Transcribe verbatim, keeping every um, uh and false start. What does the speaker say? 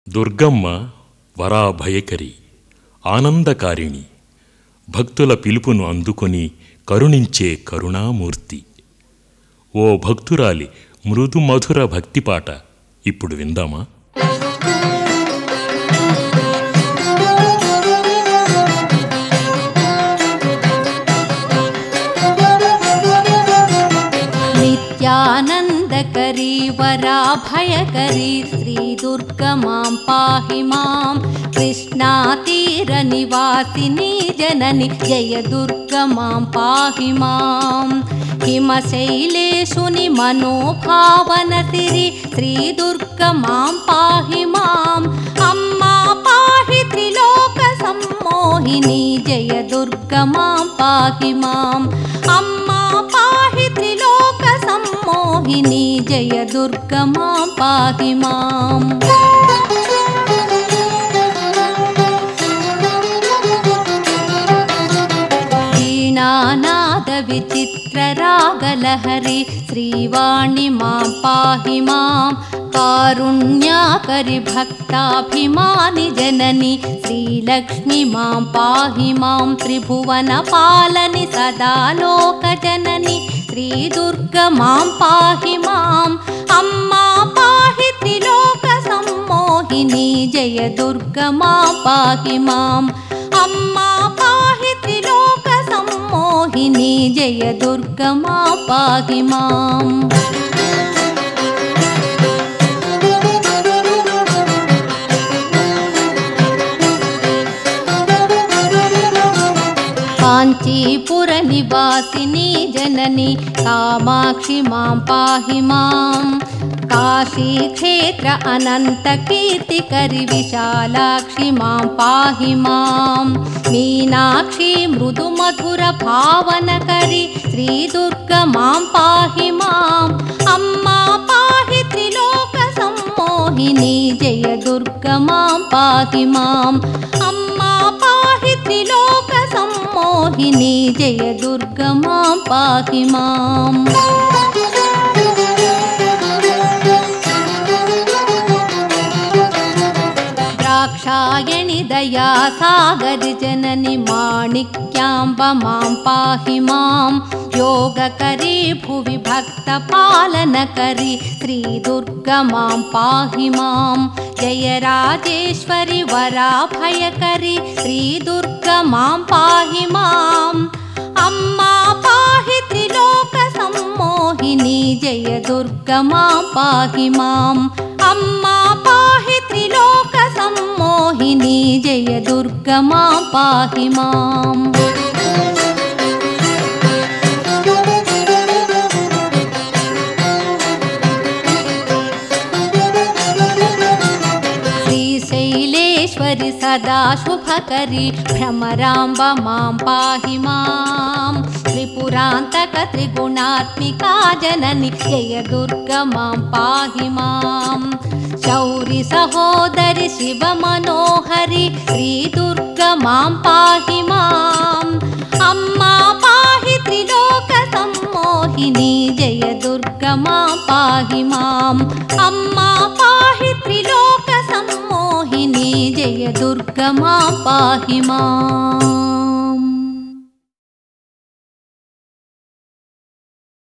దుర్గమ్మ వరాభయకరి, ఆనందకారిణి, భక్తుల పిలుపును అందుకొని కరుణించే కరుణామూర్తి. ఓ భక్తురాలి మృదు మధుర భక్తిపాట ఇప్పుడు విందామా? నిత్యానందకరీ వరాభయకరీ శ్రీ దుర్గా మాం పాహి మాం. కృష్ణాతీర నివాసిని జనని జయ దుర్గా మాం పాహి మాం. హిమశైలేశుని మనోభావన సిరి శ్రీ దుర్గా మాం పాహి మాం. అమ్మా పాహి త్రిలోక సమ్మోహిని జయ దుర్గా మాం పాహి మాం. అమ్మా పాహి త్రిలోక సమ్మోహిని జయ దుర్గా మాం పాహి మాం. వీణానాద విచిత్ర రాగలహరి శ్రీవాణి మాం పాహి మాం. కారుణ్యాకరి భక్తాభిమాని జనని శ్రీలక్ష్మి మాం పాహి మాం. త్రిభువన పాలని సదాలోక జనని శ్రీ దుర్గా మాం పాహి మాం. అమ్మా పాహి త్రిలోక సమ్మోహిని జయ దుర్గా మాం పాహి మాం. అమ్మా పాహి త్రిలోక సమ్మోహిని జయ దుర్గా మాం పాహి మాం. కాంచీపుర నివాసిని జనని కామాక్షి మాం పాహి మాం. కాశీక్షేత్ర అనంత కీర్తికరి విశాలాక్షి మాం పాహి మాం. మీనాక్షి మృదు మధుర భావనకరి శ్రీ దుర్గా మాం పాహి మాం. అమ్మా పాహి త్రిలోక సమ్మోహిని జయ దుర్గా మాం పాహి మాం. అమ్మా పాహి త్రిలోక సమ్మోహిని జయ దుర్గా మాం పాహి మాం. ద్రాక్షాయణి దయా సాగరి జనని మాణిక్యాంబ మాం పాహి మాం. యోగకరీ భువి భక్త పాలనకరి శ్రీ దుర్గా మాం పాహి మాం. జయ రాజేశ్వరి వరాభయకరి శ్రీ దుర్గా మాం పాహి మాం. అమ్మా పాహి త్రిలోక సమ్మోహిని జయ దుర్గా మాం పాహి మాం. అమ్మా పాహి త్రిలోక సమ్మోహిని జయ దుర్గా మాం పాహి మాం. శ్రీశైలేశ్వరి సదా శుభకరి భ్రమరాంబ మాం పాహి మాం. త్రిపురాంతక త్రిగుణాత్మికా జనని జయ దుర్గా మాం పాహి మాం. శౌరి సహోదరి శివ మనోహరి శ్రీ దుర్గా మాం పాహి మాం. అమ్మా పాహి త్రిలోక సమ్మోహిని జయ దుర్గా మాం పాహి మాం. అమ్మా పాహి త్రిలోక సమ్మోహిని జయ దుర్గా మాం పాహి మాం.